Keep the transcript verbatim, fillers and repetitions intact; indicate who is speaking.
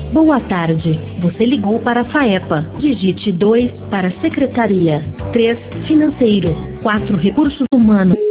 Speaker 1: Boa tarde. Você ligou para a FAEPA. Digite dois para Secretaria. três Financeiro. quatro Recursos Humanos.